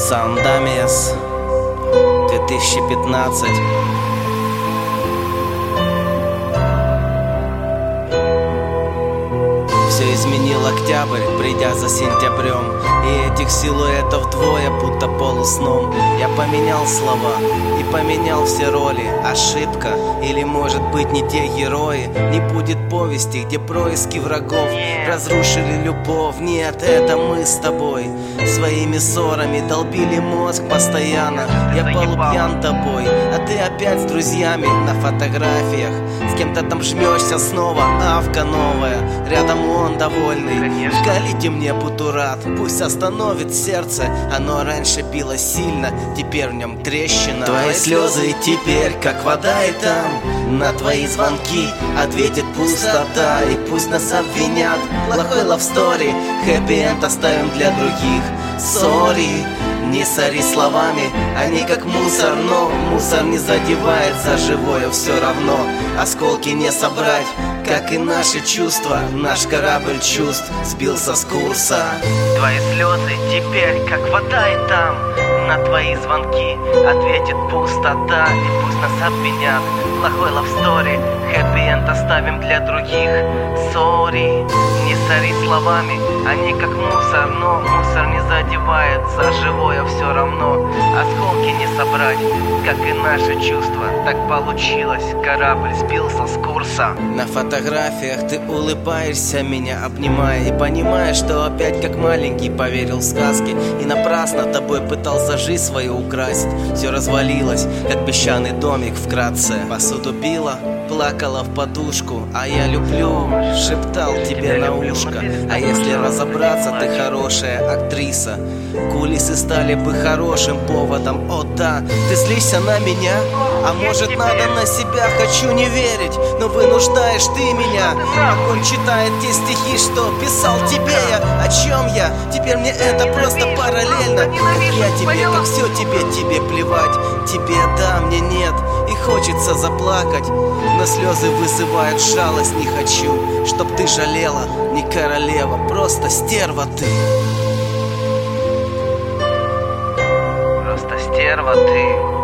Сандамес 2015. Все изменил октябрь, придя за сентябрем, и этих силуэтов двое, будто полусном. Я поменял слова и поменял все роли. Ошибка или, может быть, не те герои. Не будет повести, где происки врагов разрушили любовь. Нет, это мы с тобой своими ссорами долбили мозг постоянно. Я полупьян тобой, а ты опять с друзьями на фотографиях. С кем-то там жмешься снова, авка новая, рядом он довольный. Вкалите мне бутурат, пусть остановит сердце. Оно раньше било сильно, теперь в нем трещина. Твои слезы теперь как вода, и там на твои звонки ответит пустота. И пусть нас обвинят, плохой лавстори, хэппи-энд оставим для других. Сори, не сори словами, они как мусор, но мусор не задевает за живое все равно. Осколки не собрать, как и наши чувства. Наш корабль чувств сбился с курса. Твои слезы теперь как вода, и там на твои звонки ответит пустота. И пусть нас обвинят, плохой лавстори, хэппи-энд оставим для других. Сори, не сори словами, они как мусор, но мусор не задевает за живое все равно. Осколки не собрать, как и наши чувства. Так получилось, корабль сбился с курса. На фотографиях ты улыбаешься, меня обнимая, и понимаешь, что опять как маленький поверил в сказки. И напрасно тобой пытался жизнь свою украсть. Все развалилось, как песчаный домик вкратце. Посуду била, плакала в подушку. А я люблю, шептал тебе на ушко. А если разобраться, ты хорошая актриса. Кулисы стали бы хорошим поводом. О да, ты злишься на меня? А может, надо на себя? Хочу не верить, но вынуждаешь ты меня. Как он читает те стихи, что писал тебе я. О чем я? Теперь мне это просто параллельно. Как я тебе, как все тебе плевать. Тебе да, мне нет, и хочется заплакать, но слезы вызывают жалость. Не хочу, чтоб ты жалела, не королева, просто стерва ты. Просто стерва ты.